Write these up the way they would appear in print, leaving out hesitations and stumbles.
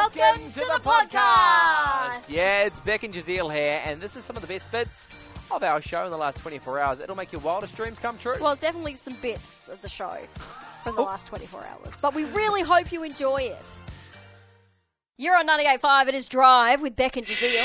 Welcome to the podcast. Yeah, it's Beck and Jazeel here, and this is some of the best bits of our show in the last 24 hours. It'll make your wildest dreams come true. Well, it's definitely some bits of the show from the last 24 hours, but we really hope you enjoy it. You're on 98.5. It is Drive with Beck and Jazeel.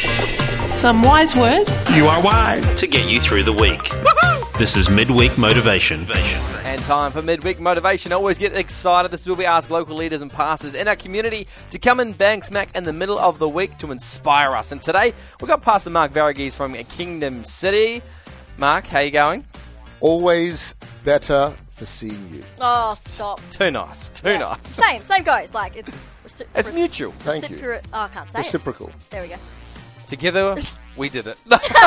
Some wise words. You are wise. To get you through the week. This is Midweek Motivation. And time for Midweek Motivation. I always get excited. This is where we ask local leaders and pastors in our community to come and bang smack in the middle of the week to inspire us. And today, we've got Pastor Mark Varghese from Kingdom City. Mark, how you going? Always better for seeing you. Oh, stop. Too nice. Too nice. Same goes. Like, It's mutual. Thank you. Oh, I can't say Reciprocal. it. There we go. Together, we did it.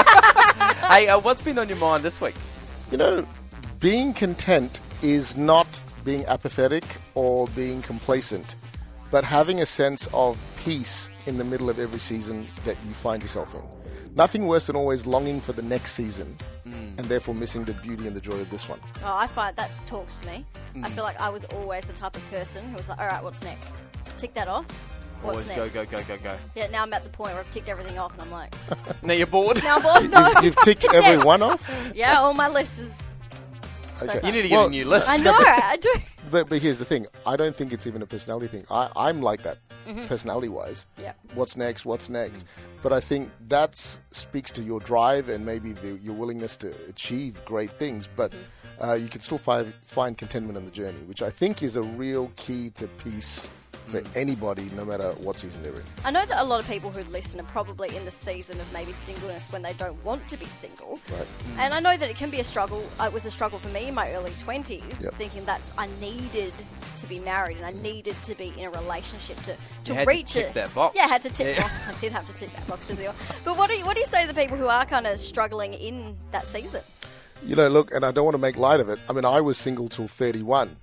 Hey, what's been on your mind this week? You know, being content is not being apathetic or being complacent, but having a sense of peace in the middle of every season that you find yourself in. Nothing worse than always longing for the next season and therefore missing the beauty and the joy of this one. Oh, I find that talks to me. I feel like I was always the type of person who was like, all right, what's next? Tick that off. What's Always next? go. Yeah, now I'm at the point where I've ticked everything off and I'm like... Now you're bored? Now I'm bored. No. You've ticked every one off? Yeah, all my list is... Okay. You need to get a new list. I know, I do. But here's the thing. I don't think it's even a personality thing. I'm like that, personality-wise. Yeah. What's next? But I think that speaks to your drive and maybe your willingness to achieve great things. But you can still find contentment in the journey, which I think is a real key to peace for anybody, no matter what season they're in. I know that a lot of people who listen are probably in the season of maybe singleness when they don't want to be single. Right. And I know that it can be a struggle. It was a struggle for me in my early 20s, Yep. thinking that I needed to be married and I needed to be in a relationship to You had reach to tick it. that box. Yeah, I had to tick. Yeah. I did have to tick that box, Jazeel. But what do you say to the people who are kind of struggling in that season? You know, look, and I don't want to make light of it. I mean, I was single till 31.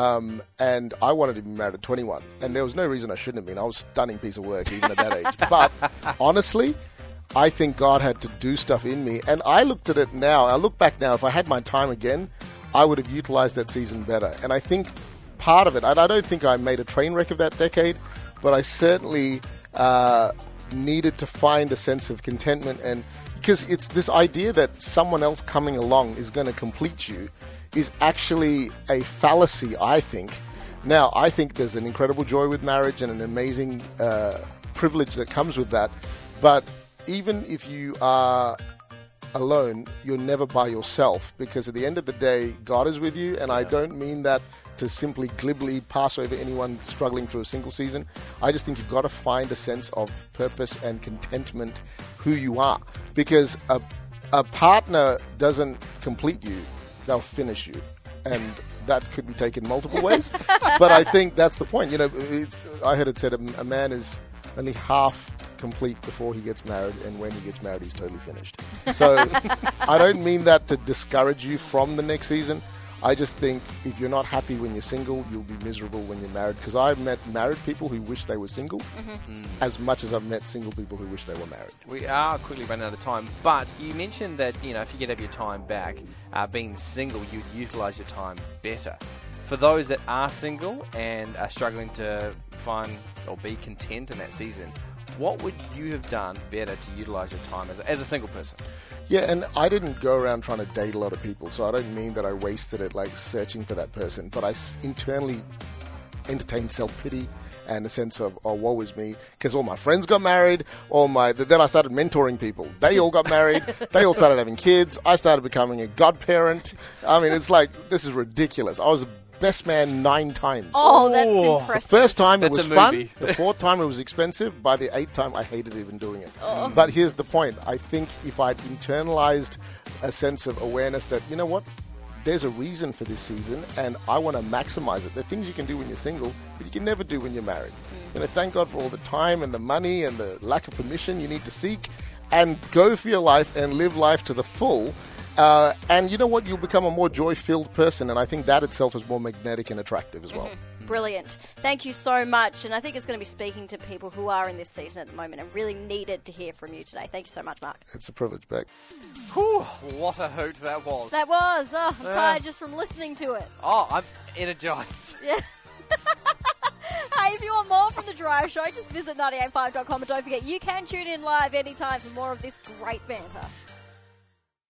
And I wanted to be married at 21. And there was no reason I shouldn't have been. I was a stunning piece of work even at that age. But honestly, I think God had to do stuff in me. And I looked at it now. I look back now. If I had my time again, I would have utilized that season better. And I think part of it, and I don't think I made a train wreck of that decade, but I certainly needed to find a sense of contentment. And because it's this idea that someone else coming along is going to complete you is actually a fallacy, I think. Now, I think there's an incredible joy with marriage and an amazing privilege that comes with that. But even if you are alone, you're never by yourself, because at the end of the day, God is with you. And I don't mean that to simply glibly pass over anyone struggling through a single season. I just think you've got to find a sense of purpose and contentment who you are. Because a partner doesn't complete you. They'll finish you, and that could be taken multiple ways. But I think that's the point. You know, I heard it said a man is only half complete before he gets married, and when he gets married, he's totally finished. So I don't mean that to discourage you from the next season. I just think if you're not happy when you're single, you'll be miserable when you're married. Because I've met married people who wish they were single as much as I've met single people who wish they were married. We are quickly running out of time, but you mentioned that, you know, if you could have your time back, being single, you'd utilise your time better. For those that are single and are struggling to find or be content in that season, what would you have done better to utilise your time as a single person? Yeah, and I didn't go around trying to date a lot of people, so I don't mean that I wasted it like searching for that person, but I internally entertained self-pity and a sense of, oh, woe is me, because all my friends got married, then I started mentoring people. They all got married, they all started having kids, I started becoming a godparent. I mean, it's like, this is ridiculous. I was a best man 9 times. Oh, that's impressive. The first time it That's was a fun. movie. The 4th time it was expensive. By the 8th time, I hated even doing it. But here's the point. I think if I'd internalized a sense of awareness that, you know what, there's a reason for this season, and I want to maximize it. There are things you can do when you're single that you can never do when you're married. You know, thank God for all the time and the money and the lack of permission you need to seek, and go for your life and live life to the full. And you know what? You'll become a more joy-filled person, and I think that itself is more magnetic and attractive as well. Brilliant. Thank you so much. And I think it's going to be speaking to people who are in this season at the moment and really needed to hear from you today. Thank you so much, Mark. It's a privilege, Beck. Whew, what a hoot that was. That was. Oh, I'm tired just from listening to it. Oh, I'm energised. Yeah. Hey, if you want more from The Drive, Drive Show. Just visit 985.com and don't forget you can tune in live anytime for more of this great banter.